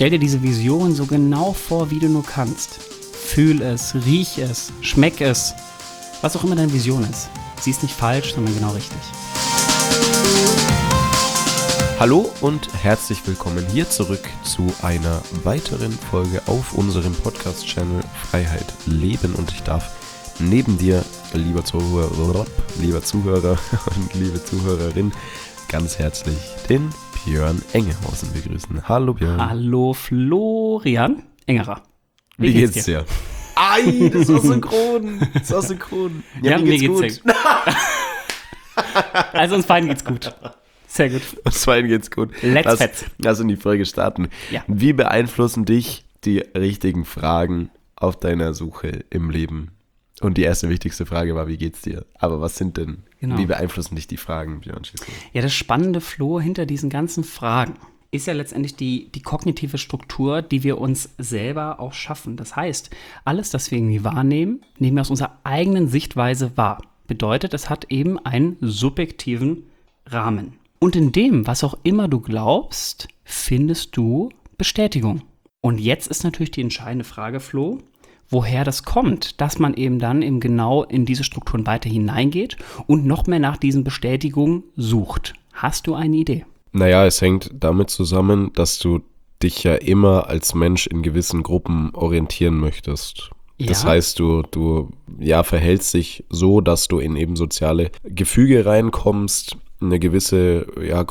Stell dir diese Vision so genau vor, wie du nur kannst. Fühl es, riech es, schmeck es, was auch immer deine Vision ist. Sie ist nicht falsch, sondern genau richtig. Hallo und herzlich willkommen hier zurück zu einer weiteren Folge auf unserem Podcast-Channel Freiheit Leben. Und ich darf neben dir, lieber Zuhörer und liebe Zuhörerin, ganz herzlich den Björn Engehausen begrüßen. Hallo Björn. Hallo Florian Engerer. Wie geht's dir? Ei, das war synchron. Ja, mir geht's gut. Also uns beiden geht's gut. Sehr gut. Uns beiden geht's gut. Lass in die Folge starten. Ja. Wie beeinflussen dich die richtigen Fragen auf deiner Suche im Leben? Und die erste wichtigste Frage war, wie geht's dir? Aber was sind denn, Wie beeinflussen dich die Fragen, Björn Schissel? Ja, das spannende, Flo, hinter diesen ganzen Fragen ist ja letztendlich die kognitive Struktur, die wir uns selber auch schaffen. Das heißt, alles, das wir irgendwie wahrnehmen, nehmen wir aus unserer eigenen Sichtweise wahr. Bedeutet, es hat eben einen subjektiven Rahmen. Und in dem, was auch immer du glaubst, findest du Bestätigung. Und jetzt ist natürlich die entscheidende Frage, Flo, woher das kommt, dass man eben dann eben genau in diese Strukturen weiter hineingeht und noch mehr nach diesen Bestätigungen sucht. Hast du eine Idee? Naja, es hängt damit zusammen, dass du dich ja immer als Mensch in gewissen Gruppen orientieren möchtest. Ja. Das heißt, du verhältst dich so, dass du in eben soziale Gefüge reinkommst, eine gewisse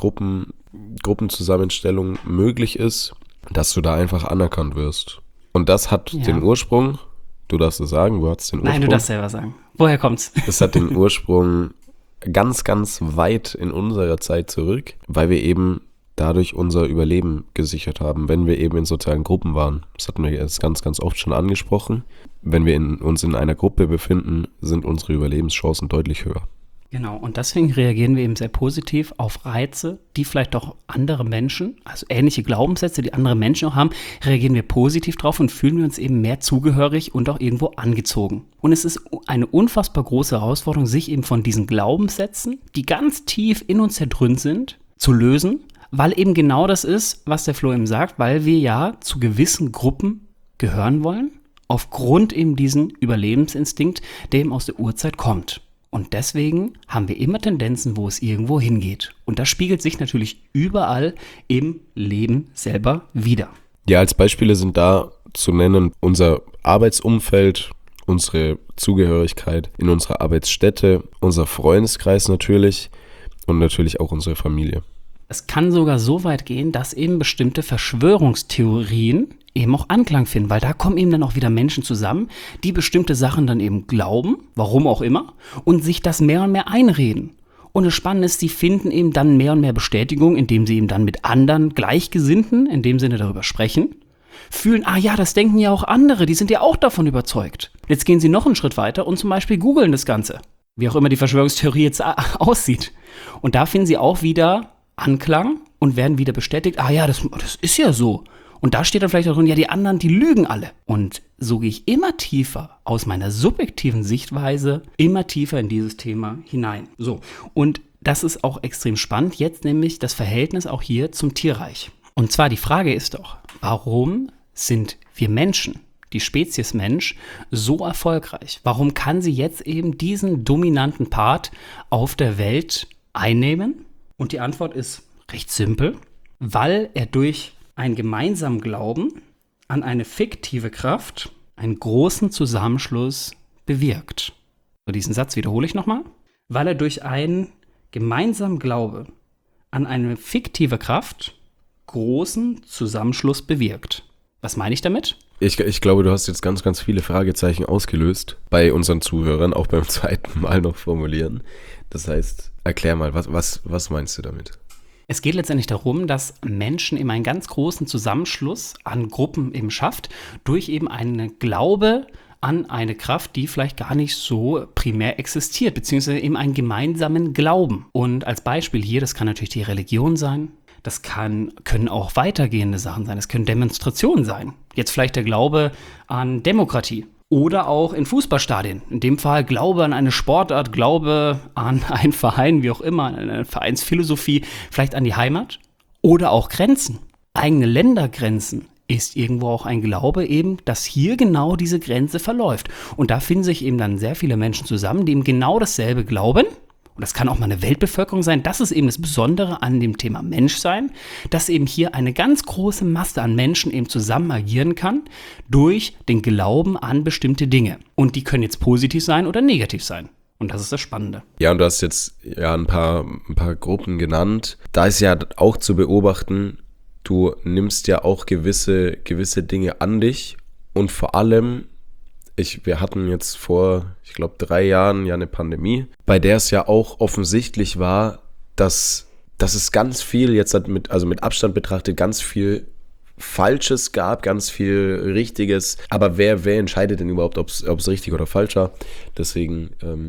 Gruppenzusammenstellung möglich ist, dass du da einfach anerkannt wirst. Und das hat den Ursprung, du darfst es sagen, wo hat es den Ursprung? Nein, du darfst selber sagen. Woher kommt's? Das hat den Ursprung ganz, ganz weit in unserer Zeit zurück, weil wir eben dadurch unser Überleben gesichert haben, wenn wir eben in sozialen Gruppen waren. Das hatten wir jetzt ganz, ganz oft schon angesprochen. Wenn wir uns in einer Gruppe befinden, sind unsere Überlebenschancen deutlich höher. Genau, und deswegen reagieren wir eben sehr positiv auf Reize, die vielleicht auch andere Menschen, also ähnliche Glaubenssätze, die andere Menschen auch haben, reagieren wir positiv drauf und fühlen wir uns eben mehr zugehörig und auch irgendwo angezogen. Und es ist eine unfassbar große Herausforderung, sich eben von diesen Glaubenssätzen, die ganz tief in uns drin sind, zu lösen, weil eben genau das ist, was der Flo eben sagt, weil wir ja zu gewissen Gruppen gehören wollen, aufgrund eben diesen Überlebensinstinkt, der eben aus der Urzeit kommt. Und deswegen haben wir immer Tendenzen, wo es irgendwo hingeht. Und das spiegelt sich natürlich überall im Leben selber wider. Ja, als Beispiele sind da zu nennen unser Arbeitsumfeld, unsere Zugehörigkeit in unserer Arbeitsstätte, unser Freundeskreis natürlich und natürlich auch unsere Familie. Es kann sogar so weit gehen, dass eben bestimmte Verschwörungstheorien eben auch Anklang finden, weil da kommen eben dann auch wieder Menschen zusammen, die bestimmte Sachen dann eben glauben, warum auch immer, und sich das mehr und mehr einreden. Und das Spannende ist, sie finden eben dann mehr und mehr Bestätigung, indem sie eben dann mit anderen Gleichgesinnten in dem Sinne darüber sprechen, fühlen, das denken ja auch andere, die sind ja auch davon überzeugt. Jetzt gehen sie noch einen Schritt weiter und zum Beispiel googeln das Ganze, wie auch immer die Verschwörungstheorie jetzt aussieht. Und da finden sie auch wieder Anklang und werden wieder bestätigt, das ist ja so. Und da steht dann vielleicht auch drin, die anderen, die lügen alle. Und so gehe ich immer tiefer aus meiner subjektiven Sichtweise, immer tiefer in dieses Thema hinein. So, und das ist auch extrem spannend, jetzt nämlich das Verhältnis auch hier zum Tierreich. Und zwar die Frage ist doch, warum sind wir Menschen, die Spezies Mensch, so erfolgreich? Warum kann sie jetzt eben diesen dominanten Part auf der Welt einnehmen? Und die Antwort ist recht simpel, weil er durch einen gemeinsamen Glauben an eine fiktive Kraft einen großen Zusammenschluss bewirkt. So, diesen Satz wiederhole ich nochmal. Weil er durch einen gemeinsamen Glaube an eine fiktive Kraft großen Zusammenschluss bewirkt. Was meine ich damit? Ich glaube, du hast jetzt ganz, ganz viele Fragezeichen ausgelöst bei unseren Zuhörern, auch beim zweiten Mal noch formulieren. Das heißt, erklär mal, was meinst du damit? Es geht letztendlich darum, dass Menschen eben einen ganz großen Zusammenschluss an Gruppen eben schafft, durch eben einen Glaube an eine Kraft, die vielleicht gar nicht so primär existiert, beziehungsweise eben einen gemeinsamen Glauben. Und als Beispiel hier, das kann natürlich die Religion sein, das können auch weitergehende Sachen sein, das können Demonstrationen sein. Jetzt vielleicht der Glaube an Demokratie. Oder auch in Fußballstadien. In dem Fall Glaube an eine Sportart, Glaube an einen Verein, wie auch immer, an eine Vereinsphilosophie, vielleicht an die Heimat. Oder auch Grenzen, eigene Ländergrenzen ist irgendwo auch ein Glaube eben, dass hier genau diese Grenze verläuft. Und da finden sich eben dann sehr viele Menschen zusammen, die eben genau dasselbe glauben. Und das kann auch mal eine Weltbevölkerung sein. Das ist eben das Besondere an dem Thema Menschsein, dass eben hier eine ganz große Masse an Menschen eben zusammen agieren kann durch den Glauben an bestimmte Dinge. Und die können jetzt positiv sein oder negativ sein. Und das ist das Spannende. Ja, und du hast jetzt ja ein paar Gruppen genannt. Da ist ja auch zu beobachten, du nimmst ja auch gewisse Dinge an dich und vor allem, wir hatten jetzt vor, ich glaube, 3 Jahren ja eine Pandemie, bei der es ja auch offensichtlich war, dass es ganz viel, jetzt mit Abstand betrachtet, ganz viel Falsches gab, ganz viel Richtiges. Aber wer entscheidet denn überhaupt, ob es richtig oder falsch war? Deswegen,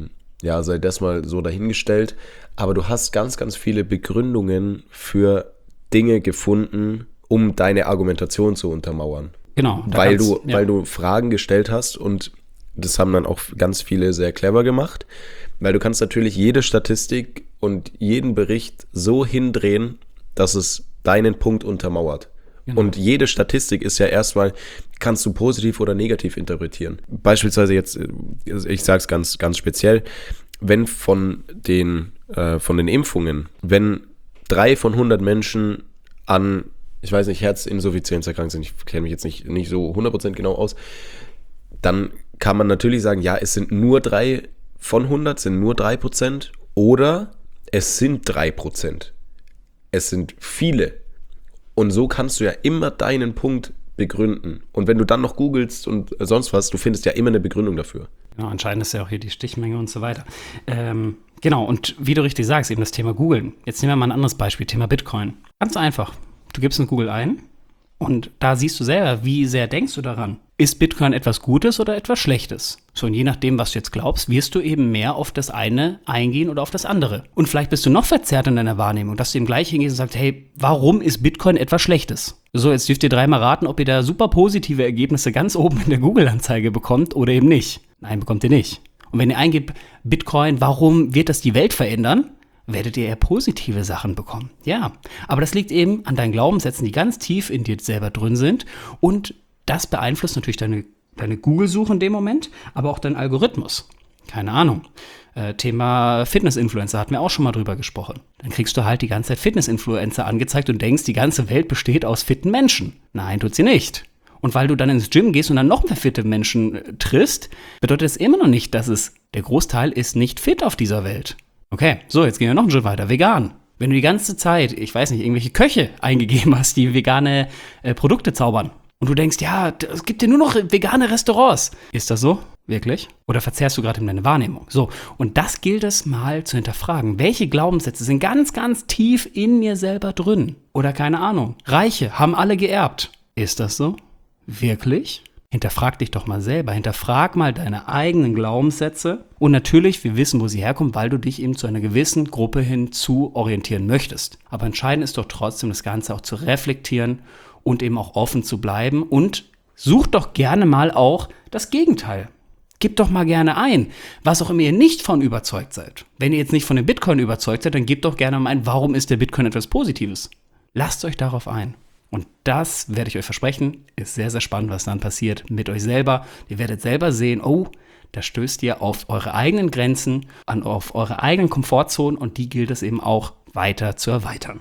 sei das mal so dahingestellt. Aber du hast ganz, ganz viele Begründungen für Dinge gefunden, um deine Argumentation zu untermauern. Genau. Weil du Fragen gestellt hast und das haben dann auch ganz viele sehr clever gemacht, weil du kannst natürlich jede Statistik und jeden Bericht so hindrehen, dass es deinen Punkt untermauert. Genau. Und jede Statistik ist ja erstmal, kannst du positiv oder negativ interpretieren. Beispielsweise jetzt, ich sage es ganz, ganz speziell, wenn von den Impfungen, wenn 3 von 100 Menschen an, ich weiß nicht, Herzinsuffizienz erkrankt sind, ich kenne mich jetzt nicht so 100% genau aus, dann kann man natürlich sagen, ja, es sind nur 3 von 100, sind nur 3% oder es sind 3%. Es sind viele. Und so kannst du ja immer deinen Punkt begründen. Und wenn du dann noch googelst und sonst was, du findest ja immer eine Begründung dafür. Genau, anscheinend ist ja auch hier die Stichmenge und so weiter. Genau, und wie du richtig sagst, eben das Thema Googeln. Jetzt nehmen wir mal ein anderes Beispiel, Thema Bitcoin. Ganz einfach. Du gibst in Google ein und da siehst du selber, wie sehr denkst du daran. Ist Bitcoin etwas Gutes oder etwas Schlechtes? So, und je nachdem, was du jetzt glaubst, wirst du eben mehr auf das eine eingehen oder auf das andere. Und vielleicht bist du noch verzerrt in deiner Wahrnehmung, dass du eben gleich hingehst und sagst, hey, warum ist Bitcoin etwas Schlechtes? So, jetzt dürft ihr 3-mal raten, ob ihr da super positive Ergebnisse ganz oben in der Google-Anzeige bekommt oder eben nicht. Nein, bekommt ihr nicht. Und wenn ihr eingebt, Bitcoin, warum wird das die Welt verändern? Werdet ihr eher positive Sachen bekommen. Ja, aber das liegt eben an deinen Glaubenssätzen, die ganz tief in dir selber drin sind. Und das beeinflusst natürlich deine Google-Suche in dem Moment, aber auch deinen Algorithmus. Keine Ahnung. Thema Fitness-Influencer hatten wir auch schon mal drüber gesprochen. Dann kriegst du halt die ganze Zeit Fitness-Influencer angezeigt und denkst, die ganze Welt besteht aus fitten Menschen. Nein, tut sie nicht. Und weil du dann ins Gym gehst und dann noch mehr fitte Menschen triffst, bedeutet das immer noch nicht, dass der Großteil ist nicht fit auf dieser Welt. Okay, so, jetzt gehen wir noch einen Schritt weiter. Vegan. Wenn du die ganze Zeit, ich weiß nicht, irgendwelche Köche eingegeben hast, die vegane Produkte zaubern und du denkst, ja, es gibt ja nur noch vegane Restaurants. Ist das so? Wirklich? Oder verzerrst du gerade deine Wahrnehmung? So, und das gilt es mal zu hinterfragen. Welche Glaubenssätze sind ganz, ganz tief in mir selber drin? Oder keine Ahnung. Reiche haben alle geerbt. Ist das so? Wirklich? Hinterfrag dich doch mal selber, hinterfrag mal deine eigenen Glaubenssätze und natürlich, wir wissen, wo sie herkommen, weil du dich eben zu einer gewissen Gruppe hinzu orientieren möchtest. Aber entscheidend ist doch trotzdem, das Ganze auch zu reflektieren und eben auch offen zu bleiben und such doch gerne mal auch das Gegenteil. Gebt doch mal gerne ein, was auch immer ihr nicht von überzeugt seid. Wenn ihr jetzt nicht von dem Bitcoin überzeugt seid, dann gebt doch gerne mal ein, warum ist der Bitcoin etwas Positives? Lasst euch darauf ein. Und das werde ich euch versprechen, ist sehr, sehr spannend, was dann passiert mit euch selber. Ihr werdet selber sehen, oh, da stößt ihr auf eure eigenen Grenzen, auf eure eigenen Komfortzonen und die gilt es eben auch weiter zu erweitern.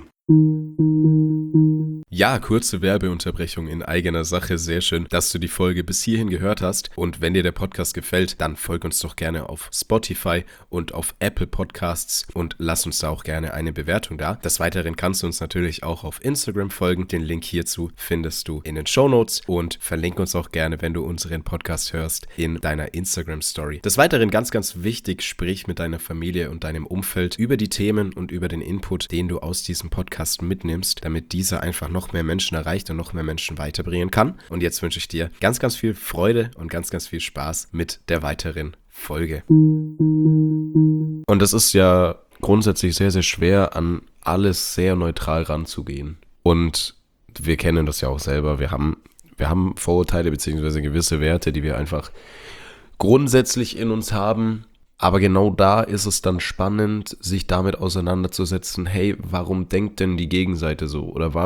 Ja, kurze Werbeunterbrechung in eigener Sache. Sehr schön, dass du die Folge bis hierhin gehört hast. Und wenn dir der Podcast gefällt, dann folg uns doch gerne auf Spotify und auf Apple Podcasts und lass uns da auch gerne eine Bewertung da. Des Weiteren kannst du uns natürlich auch auf Instagram folgen. Den Link hierzu findest du in den Shownotes und verlink uns auch gerne, wenn du unseren Podcast hörst, in deiner Instagram-Story. Des Weiteren ganz, ganz wichtig, sprich mit deiner Familie und deinem Umfeld über die Themen und über den Input, den du aus diesem Podcast mitnimmst, damit dieser einfach noch mehr Menschen erreicht und noch mehr Menschen weiterbringen kann. Und jetzt wünsche ich dir ganz, ganz viel Freude und ganz, ganz viel Spaß mit der weiteren Folge. Und es ist ja grundsätzlich sehr, sehr schwer, an alles sehr neutral ranzugehen. Und wir kennen das ja auch selber. Wir haben Vorurteile bzw. gewisse Werte, die wir einfach grundsätzlich in uns haben. Aber genau da ist es dann spannend, sich damit auseinanderzusetzen, hey, warum denkt denn die Gegenseite so? Oder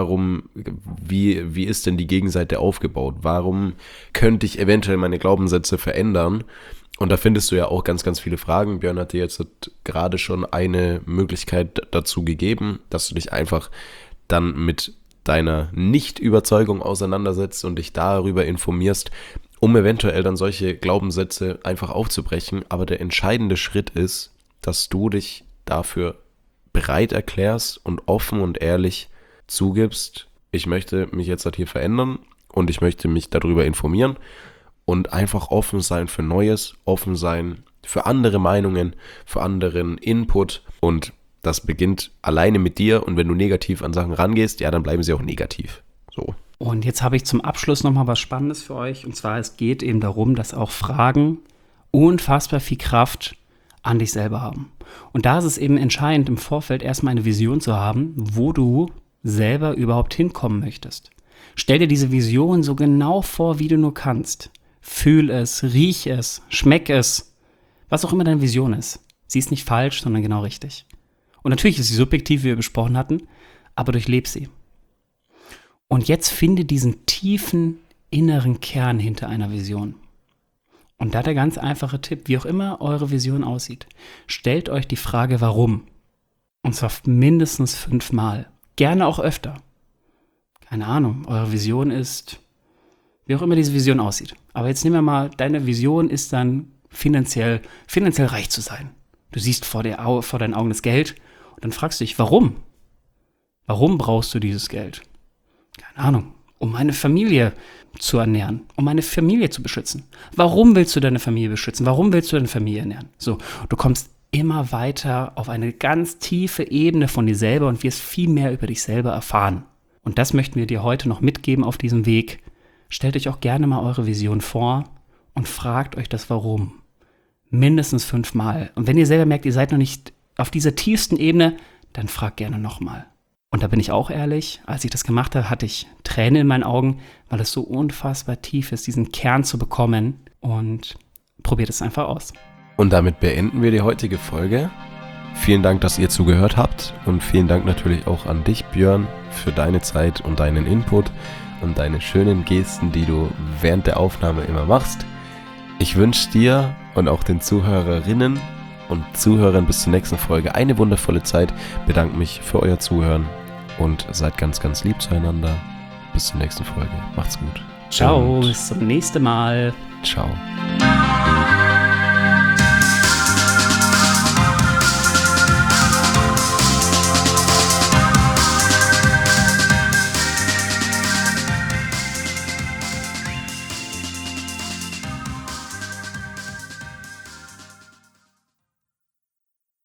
wie ist denn die Gegenseite aufgebaut? Warum könnte ich eventuell meine Glaubenssätze verändern? Und da findest du ja auch ganz, ganz viele Fragen. Björn hat dir jetzt gerade schon eine Möglichkeit dazu gegeben, dass du dich einfach dann mit deiner Nicht-Überzeugung auseinandersetzt und dich darüber informierst, um eventuell dann solche Glaubenssätze einfach aufzubrechen. Aber der entscheidende Schritt ist, dass du dich dafür bereit erklärst und offen und ehrlich zugibst, ich möchte mich jetzt hier verändern und ich möchte mich darüber informieren und einfach offen sein für Neues, offen sein für andere Meinungen, für anderen Input, und das beginnt alleine mit dir, und wenn du negativ an Sachen rangehst, ja, dann bleiben sie auch negativ. So. Und jetzt habe ich zum Abschluss nochmal was Spannendes für euch. Und zwar, es geht eben darum, dass auch Fragen unfassbar viel Kraft an dich selber haben. Und da ist es eben entscheidend, im Vorfeld erstmal eine Vision zu haben, wo du selber überhaupt hinkommen möchtest. Stell dir diese Vision so genau vor, wie du nur kannst. Fühl es, riech es, schmeck es, was auch immer deine Vision ist. Sie ist nicht falsch, sondern genau richtig. Und natürlich ist sie subjektiv, wie wir besprochen hatten, aber durchleb sie. Und jetzt finde diesen tiefen inneren Kern hinter einer Vision. Und da der ganz einfache Tipp, wie auch immer eure Vision aussieht, stellt euch die Frage, warum? Und zwar mindestens 5 Mal. Gerne auch öfter. Keine Ahnung, eure Vision ist, wie auch immer diese Vision aussieht. Aber jetzt nehmen wir mal, deine Vision ist dann finanziell reich zu sein. Du siehst vor deinen Augen das Geld und dann fragst du dich, warum? Warum brauchst du dieses Geld? Keine Ahnung, um meine Familie zu ernähren, um meine Familie zu beschützen. Warum willst du deine Familie beschützen? Warum willst du deine Familie ernähren? So, du kommst immer weiter auf eine ganz tiefe Ebene von dir selber und wirst viel mehr über dich selber erfahren. Und das möchten wir dir heute noch mitgeben auf diesem Weg. Stellt euch auch gerne mal eure Vision vor und fragt euch das Warum. Mindestens 5 Mal. Und wenn ihr selber merkt, ihr seid noch nicht auf dieser tiefsten Ebene, dann fragt gerne nochmal. Und da bin ich auch ehrlich, als ich das gemacht habe, hatte ich Tränen in meinen Augen, weil es so unfassbar tief ist, diesen Kern zu bekommen. Und probiert es einfach aus. Und damit beenden wir die heutige Folge. Vielen Dank, dass ihr zugehört habt, und vielen Dank natürlich auch an dich, Björn, für deine Zeit und deinen Input und deine schönen Gesten, die du während der Aufnahme immer machst. Ich wünsche dir und auch den Zuhörerinnen und Zuhörern bis zur nächsten Folge eine wundervolle Zeit. Bedanke mich für euer Zuhören und seid ganz, ganz lieb zueinander. Bis zur nächsten Folge. Macht's gut. Ciao, bis zum nächsten Mal. Ciao.